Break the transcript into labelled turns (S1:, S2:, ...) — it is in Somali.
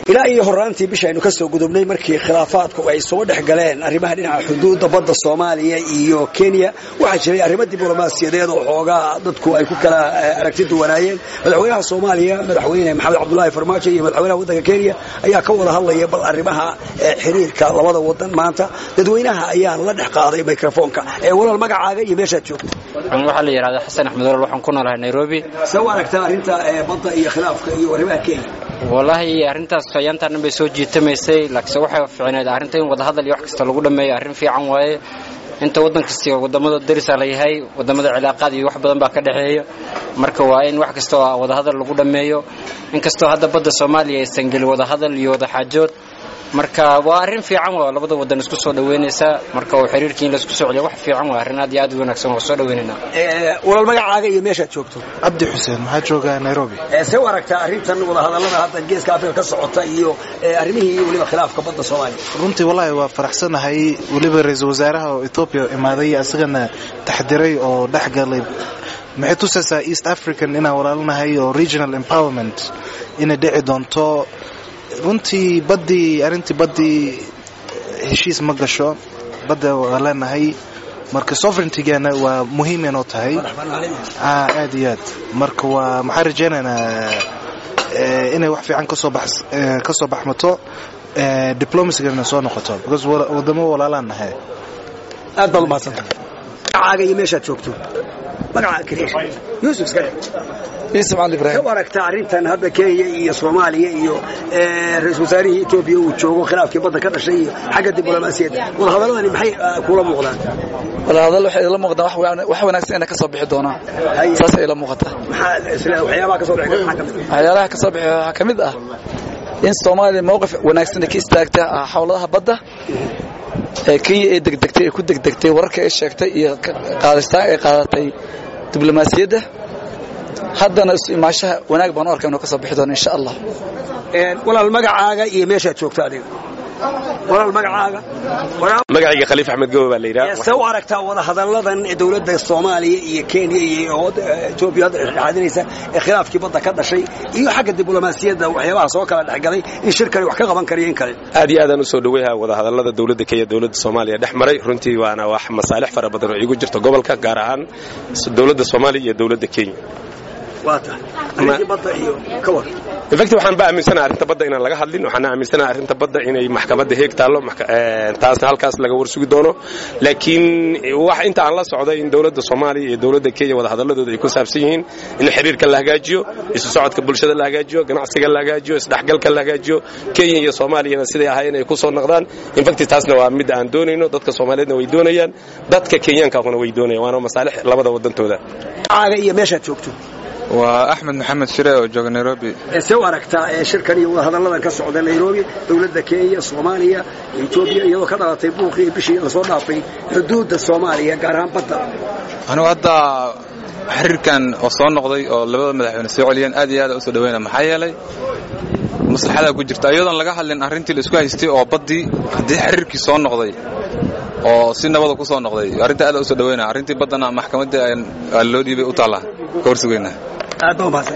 S1: ilaa iyo horaantii bishaynu ka soo gudubnay markii khilaafaadku ay soo dhex galeen arrimaha dhinaca xuduudda badda Soomaaliya iyo Kenya waxa jiray arrimo diblomaasiyadeed oo xoogaa dadku ay ku kala aragti duwanaayeen madaxweynaha Soomaaliya madaxweyne Maxamed Cabdullaahi Farmaajo iyo madaxweynaha waddanka Kenya ayaa ka wada hadlaya bal arrimaha xiriirka labada waddan maanta dadweynaha ayaa la dhex qaaday mikrofoonka walaal magacaaga iyo meesha joogto
S2: waxa la yiraahdaa Xasan Axmed Walaal waxaan ku noolahay Nairobi
S1: soo aragtaa arrinta badda iyo khilaafka iyo arrimaha Kenya
S2: wallahi arrintaas fayantan bay soo jiitamaysay laakiin waxa fiicneed arrinta in wada hadal iyo wax kasta lagu dhameeyo arrin fiican waaye inta waddan kasta wadamada daris la yahay wadamada cilaaqaad iyo wax badan baa ka dhaxeeyo marka waa in wax kasta wada hadal lagu dhameeyo in kasta hadda badda Soomaaliya aysan gal wada hadal iyo wada xaajood marka waa arrin fiican waa labada wadan isku soo dhaweynaysa marka oo xiriirkiin la isku soo celiyo wax fiican waa arrin aad iyo aad u wanaagsan oo soo dhaweynayna
S1: walaal magacaaga iyo meesha joogto
S3: Abdi Xuseen waxa jooga Nairobi
S1: soo aragtaa arrintan wada hadallada hadda geeska Afrika ka socota iyo arrimihii waliba khilaafka badda Soomaaliya
S3: runtii wallahi waa faraxsanahay waliba ra'iisul wasaaraha Ethiopia imaaday asagana taxdiray oo dhaxgalay maxay tusaysaa East African inaan walaalnahay oo regional empowerment in dhici doonto runtii arrintii badii heshiis ma gasho badda waa leenahay marka sovereignty-gana waa muhiim inoo tahay aad iyo aad marka waa maxaa rajaynaynaa inay wax fiican ka soo baxmato diplomacy-gana soo noqoto because wadamo walaalaan nahay
S1: aad baad umahadsantahay magacaaga iyo meeshaad joogto magacaaga kariish Yusuf Skari
S4: Ismail Ibrahim
S1: ka aragtaa arrintan hadda Kenya iyo Soomaaliya iyo ra'iisul wasaaraha Ethiopia uu joogo khilaafkii badda ka dhashay iyo xagga diblomaasiyadda wada hadalladani maxay kula muuqdaan
S4: wada hadal waxay la muuqdaan wax wanaagsan inay ka soo bixi doonaan saas ay la muuqataa
S1: waxyaabaha ka soo bixi
S4: waxyaalaha ka soo bixi waxa kamid ah in Soomaaliya mowqif wanaagsan ka istaagta xawladaha badda Kenya ay degdegtay wararka ay sheegtay iyo qaadastaa ay qaadatay diblomaasiyadda haddana imaashaha wanaag baan arkaa inuu ka soo bixi doono insha Allah
S1: walaal magacaaga iyo meesha joogto adiga walaal magacaaga
S5: magacayga Khaliif Axmed Goobe baa la yiraahdaa
S1: soo aragtaa wada hadalladan dawladda Soomaaliya iyo Kenya iyo Ethiopia dhexdinaysa khilaafkii badda ka dhashay iyo xagga diblomaasiyadda waxyaabaha soo kala dhaxgalay in shirkani wax ka qaban kariyeen kale
S5: aad iyo aad aan u soo dhaweeyahay wada hadallada dawladda Kenya dawladda Soomaaliya dhexmaray runtii waana wax masaalix fara badan oo igu jirto gobolka gaar ahaan dawladda Soomaaliya iyo dawladda Kenya
S1: waata badda iyo kawar
S5: infacti waxaan aaminsanahay arrinta badda inaan laga hadlin waxaan aaminsanahay arrinta badda inay maxkamadda heeg taalo taasna halkaas laga warsugi doono laakiin wax inta aan la socday in dawladda Soomaaliya iyo dawladda Kenya wada hadalladooda ay ku saabsan yihiin in xiriirka la hagaajiyo isu socodka bulshada la hagaajiyo ganacsiga la hagaajiyo isdhaxgalka la hagaajiyo Kenya iyo Soomaaliya siday ahaayeen ay ku soo noqdaan infacti taasna waa mid aan doonayno dadka Soomaaliyeedna way doonayaan dadka Kenyaanka way doonayaan waana masaalix labada wadantooda
S1: aaga iyo meesha joogto
S6: وأحمد محمد شراء وجوج نيروبي
S1: سو أركتا شركة وهذا كسعود نيروبي دولة كينيا صوماليا إثيوبيا يلو كذا تبوخي بشيء صنافي حدود الصومالية قارهم بطل
S6: أنا هذا حرر كان وصلنا نقضي أو لبض مدحون السعوديين أدي هذا أسود وين محيلي مصلحة هذا وجرت أيضا لقاها لأن أرنتي الأسبوع يستوي أو بدي هدي حرر كيسون نقضي oo si nabad ku soo noqday arinta aad u soo dhaweynaa arintii badana maxkamadda ay loo dhiibay u taala korsigeena
S1: aad baa